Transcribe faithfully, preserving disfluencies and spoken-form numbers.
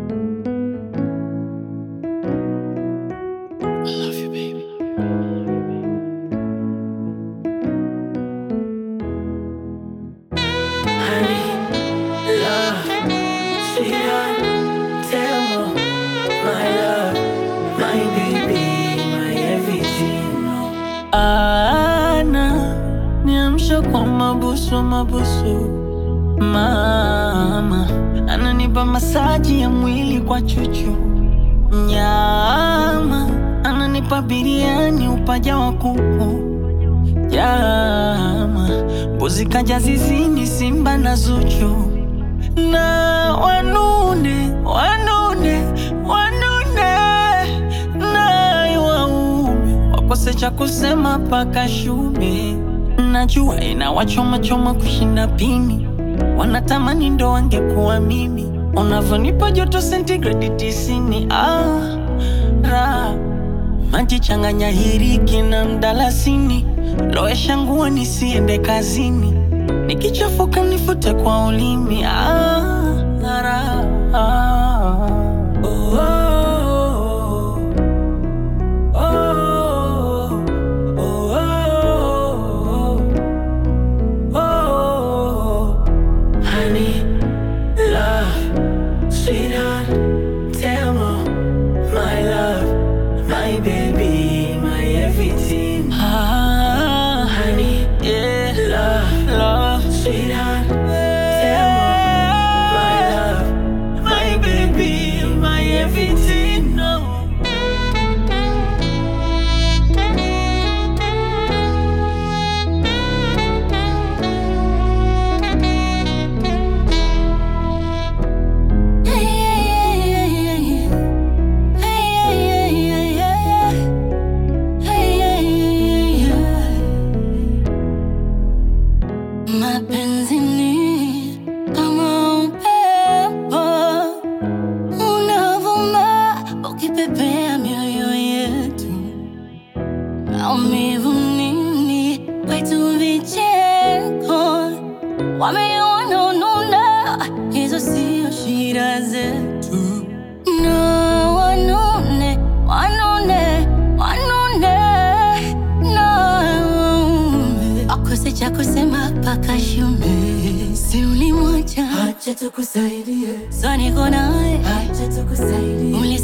love you, baby. Honey, love, sweetheart, tell me, my love, my baby, my everything. Ana niamsha kwa mabusu mabusu, mama ananipa masaji ya mwili kwa chuchu, nyama ananipa biriani upaja wa kuku, jama mbuzi kaja zizini simba na Zuchu, na wanune wanune wanune na iwaume wakose cha kusema paka shume. Najua inawachoma choma kushinda pini, wanatamani ndo wangekuwa mimi. Unavyonipa joto centigrade tisini, ah, ra maji changanya hiriki na mdalasini, loesha nguo nisiende kazini, nikichafuka nifute kwa ulimi, ah, ra, ah. Oh, oh, oh, oh, oh, oh. Honey, love, sweetheart, tell me, my love, my baby, my everything. Ah, honey, yeah, love, love, sweetheart, tell me, my love, my baby, my everything. No. Mapenzi ni kama upepo unavuma ukipepea mioyo yetu, maumivu nini kwetu vicheko, wameona ununa, hizo sio shida zetu. No, wanune wanune wanune no, akose cha kusema paka shume. Si ulimwacha, acha tukusaidie, so niko nawe, acha tukusaidie.